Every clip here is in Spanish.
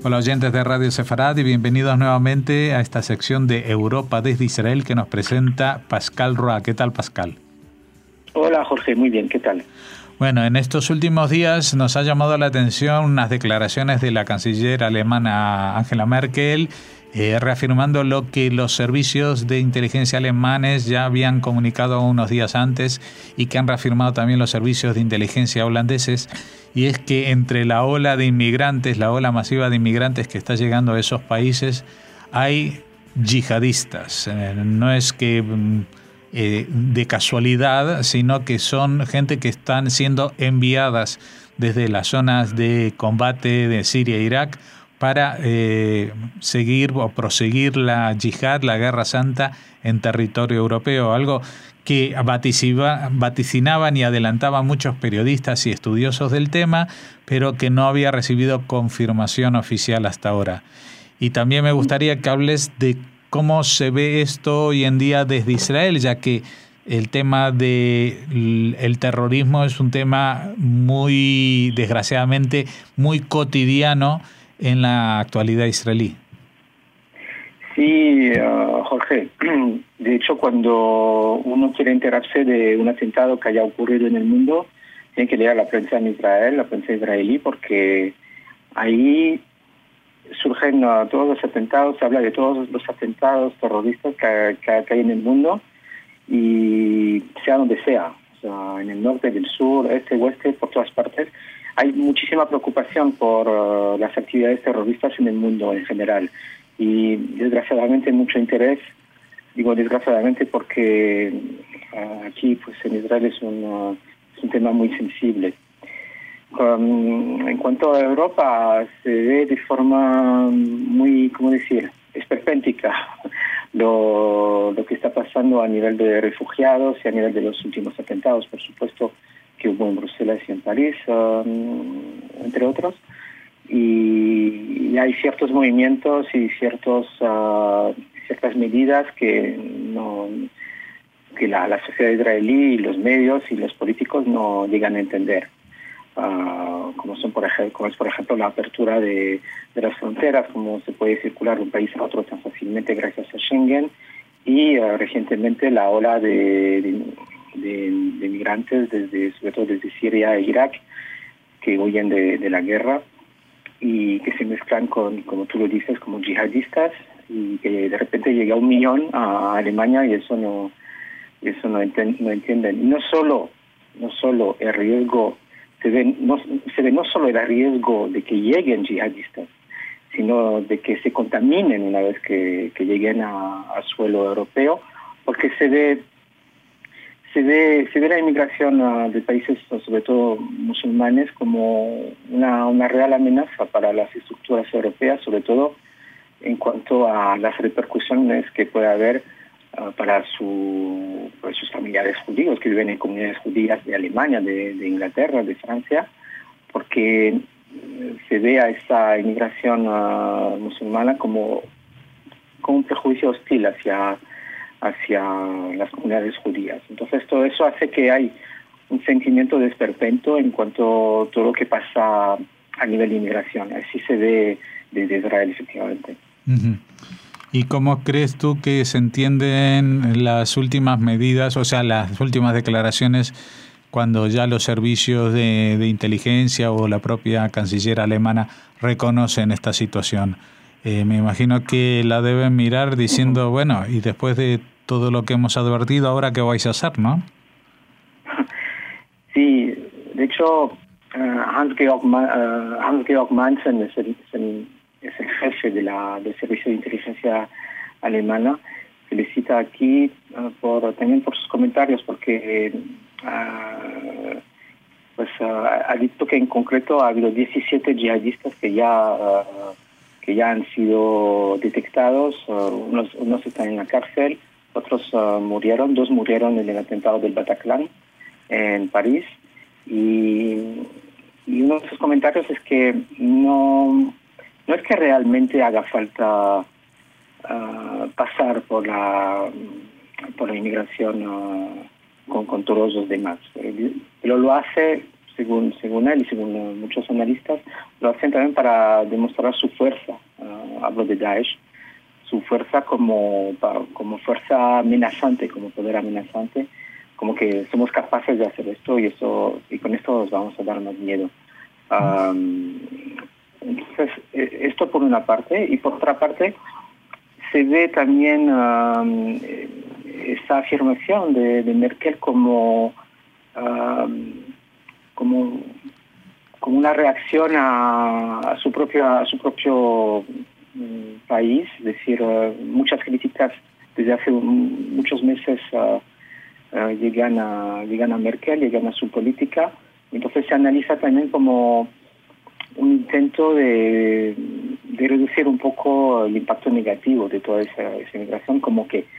Hola oyentes de Radio Sefarad y bienvenidos nuevamente a esta sección de Europa desde Israel que nos presenta Pascal Roa. ¿Qué tal, Pascal? Hola Jorge, muy bien, ¿qué tal? Bueno, en estos últimos días nos ha llamado la atención unas declaraciones de la canciller alemana Angela Merkel, reafirmando lo que los servicios de inteligencia alemanes ya habían comunicado unos días antes y que han reafirmado también los servicios de inteligencia holandeses, y es que entre la ola de inmigrantes, la ola masiva de inmigrantes que está llegando a esos países, hay yihadistas. No es que de casualidad, sino que son gente que están siendo enviadas desde las zonas de combate de Siria e Irak para seguir o proseguir la yihad, la guerra santa en territorio europeo, algo que vaticinaban y adelantaban muchos periodistas y estudiosos del tema, pero que no había recibido confirmación oficial hasta ahora. Y también me gustaría que hables de cómo se ve esto hoy en día desde Israel, ya que el tema del terrorismo es un tema muy, desgraciadamente, muy cotidiano en la actualidad israelí. Sí, Jorge. De hecho, cuando uno quiere enterarse de un atentado que haya ocurrido en el mundo, tiene que leer la prensa en Israel, la prensa israelí, porque ahí surgen todos los atentados, se habla de todos los atentados terroristas que hay en el mundo, y sea donde sea, o sea, en el norte, del sur, este, oeste, por todas partes. Hay muchísima preocupación por las actividades terroristas en el mundo en general, y desgraciadamente mucho interés. Digo desgraciadamente porque aquí pues en Israel es un tema muy sensible. En cuanto a Europa, se ve de forma muy, ¿cómo decir?, esperpéntica lo que está pasando a nivel de refugiados y a nivel de los últimos atentados, por supuesto, que hubo en Bruselas y en París, entre otros. Y hay ciertos movimientos y ciertas medidas que la sociedad israelí y los medios y los políticos no llegan a entender. Como es por ejemplo la apertura de las fronteras, como se puede circular de un país a otro tan fácilmente gracias a Schengen, y recientemente la ola de migrantes sobre todo desde Siria e Irak, que huyen de la guerra y que se mezclan con, como tú lo dices, como yihadistas, y que de repente llega 1 millón a Alemania, y eso no entienden. Y no solo el riesgo se ve no solo el riesgo de que lleguen yihadistas, sino de que se contaminen una vez que lleguen a suelo europeo, porque se ve la inmigración de países, sobre todo musulmanes, como una real amenaza para las estructuras europeas, sobre todo en cuanto a las repercusiones que puede haber para sus familiares judíos que viven en comunidades judías de Alemania, de Inglaterra, de Francia, porque se ve a esa inmigración musulmana como un prejuicio hostil hacia las comunidades judías. Entonces todo eso hace que hay un sentimiento de esperpento en cuanto a todo lo que pasa a nivel de inmigración. Así se ve desde Israel, efectivamente. Uh-huh. ¿Y cómo crees tú que se entienden las últimas medidas, o sea, las últimas declaraciones, cuando ya los servicios de inteligencia o la propia canciller alemana reconocen esta situación? Me imagino que la deben mirar diciendo, bueno, y después de todo lo que hemos advertido, ¿ahora qué vais a hacer, no? Sí, de hecho, Hans-Georg Maaßen es el jefe del servicio de inteligencia alemana. Se le cita aquí también por sus comentarios, porque ha dicho que en concreto ha habido 17 yihadistas que ya han sido detectados. Unos están en la cárcel, otros murieron, 2 murieron en el atentado del Bataclan en París, y uno de sus comentarios es que no es que realmente haga falta pasar por la inmigración con todos los demás, pero lo hace según él y según muchos analistas, lo hacen también para demostrar su fuerza. Hablo de Daesh, su fuerza como fuerza amenazante, como poder amenazante, como que somos capaces de hacer esto y con esto nos vamos a dar más miedo. Entonces, esto por una parte, y por otra parte, se ve también esa afirmación de Merkel como una reacción a su propio país, es decir, muchas críticas desde hace muchos meses llegan a Merkel, llegan a su política, entonces se analiza también como un intento de reducir un poco el impacto negativo de toda esa migración, como que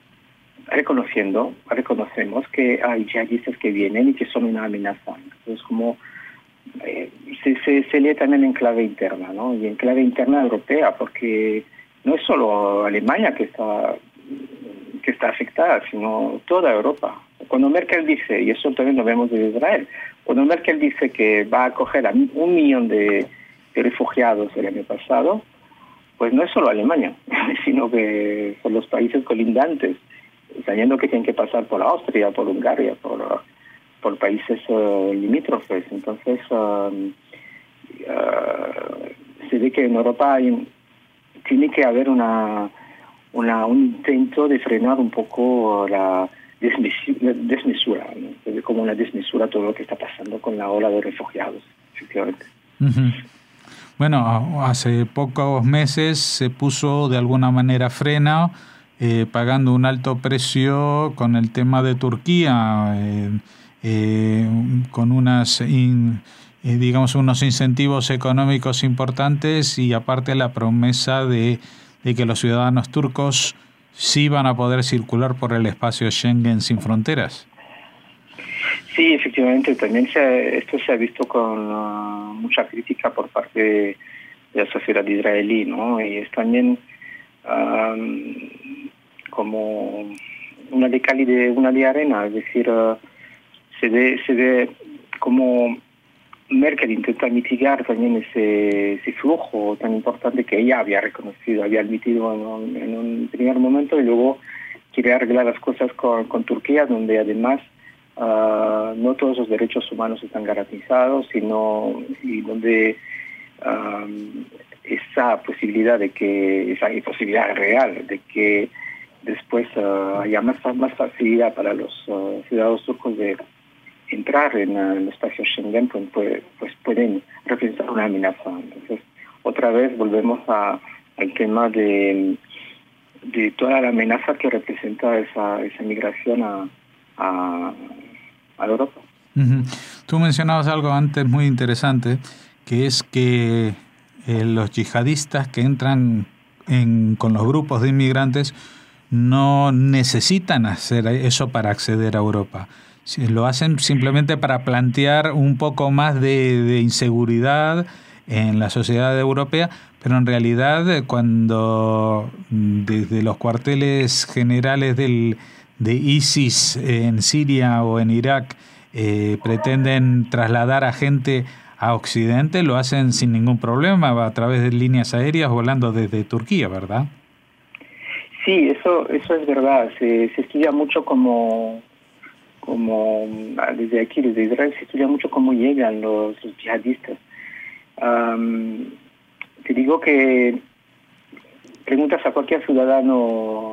reconocemos que hay yihadistas que vienen y que son una amenaza. Entonces, como se lee también en clave interna, ¿no? Y en clave interna europea, porque no es solo Alemania que está afectada, sino toda Europa. Cuando Merkel dice, y eso también lo vemos de Israel, cuando Merkel dice que va a acoger a 1 millón de refugiados el año pasado, pues no es solo Alemania, sino que son los países colindantes, sabiendo que tienen que pasar por Austria, por Hungría, por países limítrofes. Entonces, se ve que en Europa tiene que haber un intento de frenar un poco la desmesura, ¿no? Se ve como una desmesura todo lo que está pasando con la ola de refugiados, efectivamente. Uh-huh. Bueno, hace pocos meses se puso de alguna manera freno, pagando un alto precio con el tema de Turquía, con unos incentivos económicos importantes y aparte la promesa de que los ciudadanos turcos sí van a poder circular por el espacio Schengen sin fronteras. Sí, efectivamente, también esto se ha visto con mucha crítica por parte de la sociedad israelí, ¿no? Y es también como una de cal y una de arena, es decir, se ve como Merkel intenta mitigar también ese flujo tan importante que ella había reconocido, había admitido en un primer momento, y luego quiere arreglar las cosas con Turquía, donde además no todos los derechos humanos están garantizados, y donde esa posibilidad real de que después haya más facilidad para los ciudadanos turcos de entrar en el espacio Schengen, pues pueden representar una amenaza. Entonces, otra vez volvemos al tema de toda la amenaza que representa esa migración a Europa. Uh-huh. Tú mencionabas algo antes muy interesante, que es que los yihadistas que entran con los grupos de inmigrantes no necesitan hacer eso para acceder a Europa. Lo hacen simplemente para plantear un poco más de inseguridad en la sociedad europea, pero en realidad cuando desde los cuarteles generales de ISIS en Siria o en Irak pretenden trasladar a gente a Occidente, lo hacen sin ningún problema a través de líneas aéreas volando desde Turquía, ¿verdad? Sí, eso es verdad. Se estudia mucho como desde aquí, desde Israel, se estudia mucho cómo llegan los yihadistas. Te digo que preguntas a cualquier ciudadano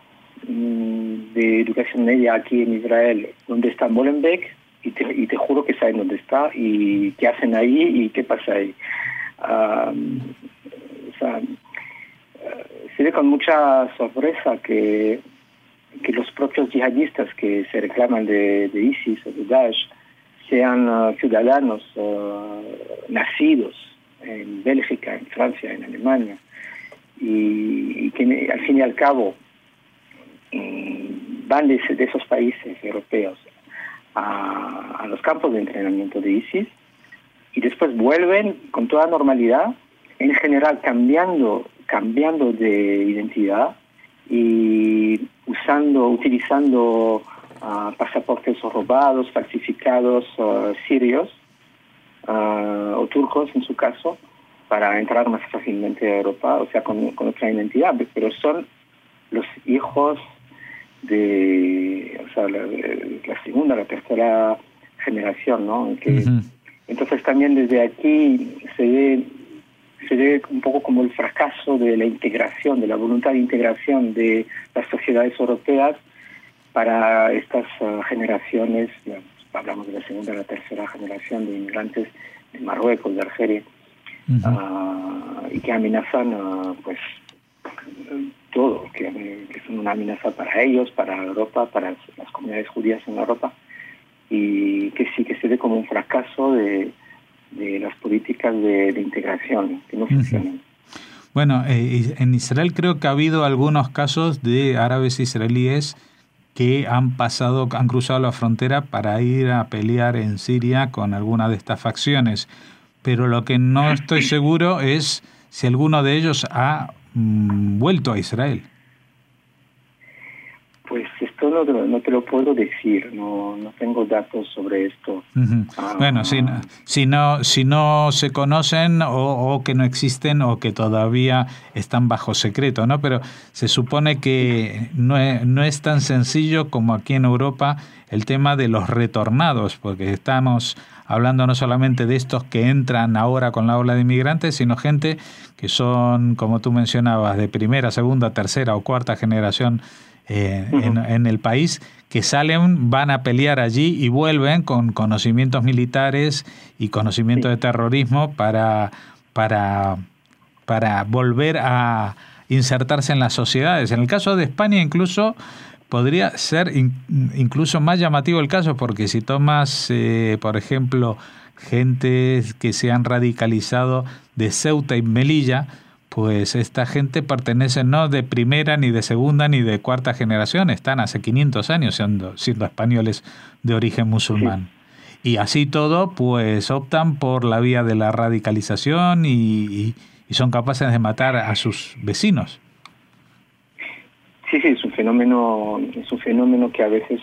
de educación media aquí en Israel dónde está Molenbeek, y te juro que saben dónde está y qué hacen ahí y qué pasa ahí. Se ve con mucha sorpresa que los propios yihadistas que se reclaman de ISIS o de Daesh sean ciudadanos nacidos en Bélgica, en Francia, en Alemania, y que al fin y al cabo van de esos países europeos a los campos de entrenamiento de ISIS y después vuelven con toda normalidad, en general cambiando de identidad y utilizando pasaportes robados, falsificados, sirios, o turcos en su caso, para entrar más fácilmente a Europa, o sea, con otra identidad, pero son los hijos de, o sea, la segunda, la tercera generación, ¿no? Entonces también desde aquí se ve un poco como el fracaso de la integración, de la voluntad de integración de las sociedades europeas para estas generaciones, hablamos de la segunda y la tercera generación de inmigrantes de Marruecos, de Argelia, y que amenazan pues todo, que son una amenaza para ellos, para Europa, para las comunidades judías en Europa, y que sí que se ve como un fracaso de las políticas de integración que no funcionan. Bueno, en Israel creo que ha habido algunos casos de árabes israelíes que han cruzado la frontera para ir a pelear en Siria con alguna de estas facciones, pero lo que no estoy seguro es si alguno de ellos ha vuelto a Israel. Pues esto no te lo puedo decir, no tengo datos sobre esto. Bueno, si no se conocen o que no existen o que todavía están bajo secreto, ¿no? Pero se supone que no es tan sencillo como aquí en Europa el tema de los retornados, porque estamos hablando no solamente de estos que entran ahora con la ola de inmigrantes, sino gente que son, como tú mencionabas, de primera, segunda, tercera o cuarta generación en el país, que salen, van a pelear allí y vuelven con conocimientos militares y conocimiento de terrorismo para volver a insertarse en las sociedades. En el caso de España incluso podría ser incluso más llamativo el caso, porque si tomas, por ejemplo, gente que se han radicalizado de Ceuta y Melilla, pues esta gente pertenece no de primera, ni de segunda, ni de cuarta generación, están hace 500 años siendo españoles de origen musulmán. Sí. Y así todo, pues optan por la vía de la radicalización y son capaces de matar a sus vecinos. Sí, es un fenómeno que a veces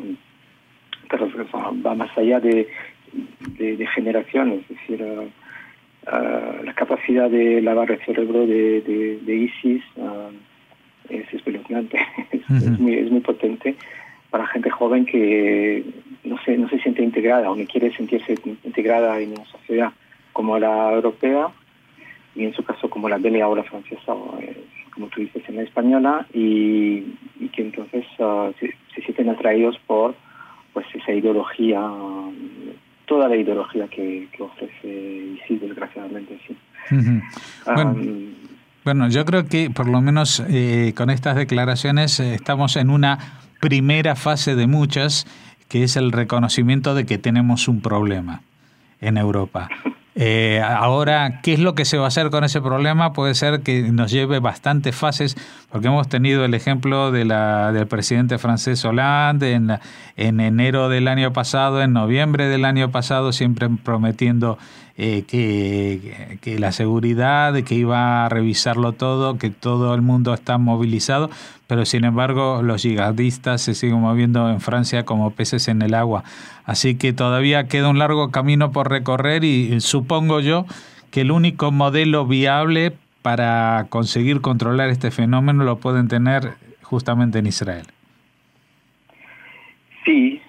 va más allá de generaciones, es decir, la capacidad de lavar el cerebro de ISIS es espeluznante, es muy potente para gente joven que no se siente integrada o no quiere sentirse integrada en una sociedad como la europea, y en su caso como la belga o la francesa, como tú dices, en la española, y que entonces se sienten atraídos por pues esa ideología, toda la ideología que ofrece ISIS, desgraciadamente, sí. Bueno, yo creo que por lo menos con estas declaraciones estamos en una primera fase de muchas, que es el reconocimiento de que tenemos un problema en Europa. Ahora, ¿qué es lo que se va a hacer con ese problema? Puede ser que nos lleve bastantes fases, porque hemos tenido el ejemplo del presidente francés Hollande en enero del año pasado, en noviembre del año pasado, siempre prometiendo que la seguridad, que iba a revisarlo todo, que todo el mundo está movilizado, pero sin embargo los yihadistas se siguen moviendo en Francia como peces en el agua. Así que todavía queda un largo camino por recorrer y supongo yo que el único modelo viable para conseguir controlar este fenómeno lo pueden tener justamente en Israel. Sí.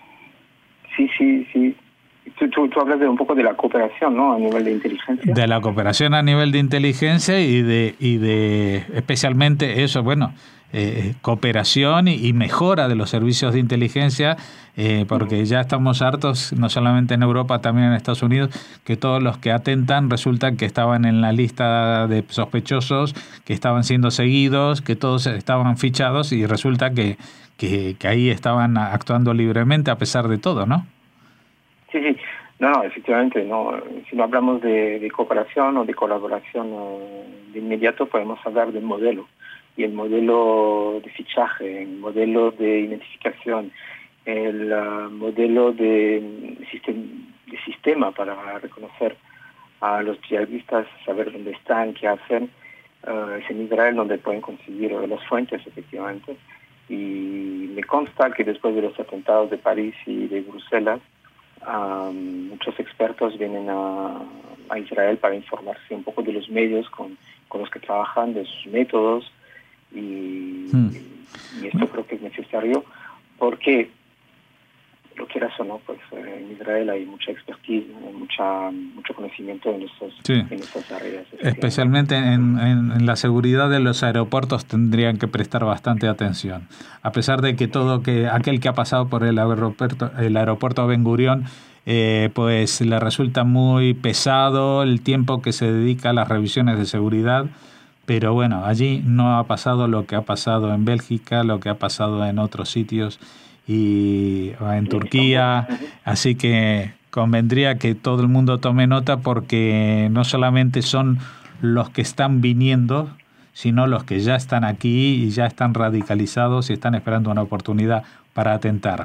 Tú hablas de un poco de la cooperación, ¿no? A nivel de inteligencia. De la cooperación a nivel de inteligencia y de especialmente eso, cooperación y mejora de los servicios de inteligencia, porque ya estamos hartos, no solamente en Europa, también en Estados Unidos, que todos los que atentan resultan que estaban en la lista de sospechosos, que estaban siendo seguidos, que todos estaban fichados y resulta que ahí estaban actuando libremente a pesar de todo, ¿no? Sí. No, efectivamente, no. Si no hablamos de cooperación o de colaboración de inmediato, podemos hablar del modelo. Y el modelo de fichaje, el modelo de identificación, el modelo de sistema para reconocer a los yihadistas, saber dónde están, qué hacen, es en Israel donde pueden conseguir las fuentes, efectivamente. Y me consta que después de los atentados de París y de Bruselas, Muchos expertos vienen a Israel para informarse un poco de los medios con los que trabajan, de sus métodos, y esto creo que es necesario porque, lo quieras o no, pues en Israel hay mucha expertise, mucho conocimiento en estas áreas. Especialmente en la seguridad de los aeropuertos tendrían que prestar bastante atención. A pesar de que aquel que ha pasado por el aeropuerto Ben Gurión, pues le resulta muy pesado el tiempo que se dedica a las revisiones de seguridad, pero bueno, allí no ha pasado lo que ha pasado en Bélgica, lo que ha pasado en otros sitios y en Turquía, así que convendría que todo el mundo tome nota, porque no solamente son los que están viniendo, sino los que ya están aquí y ya están radicalizados y están esperando una oportunidad para atentar.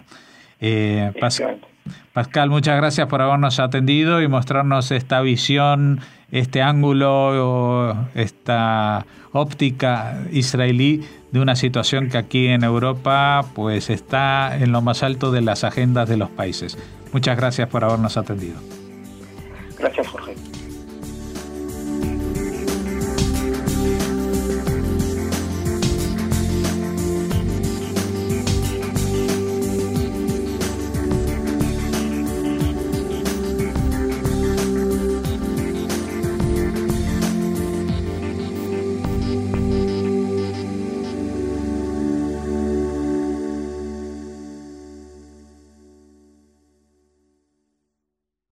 Pascal, muchas gracias por habernos atendido y mostrarnos esta visión, este ángulo, esta óptica israelí de una situación que aquí en Europa pues está en lo más alto de las agendas de los países. Muchas gracias por habernos atendido. Gracias, Jorge.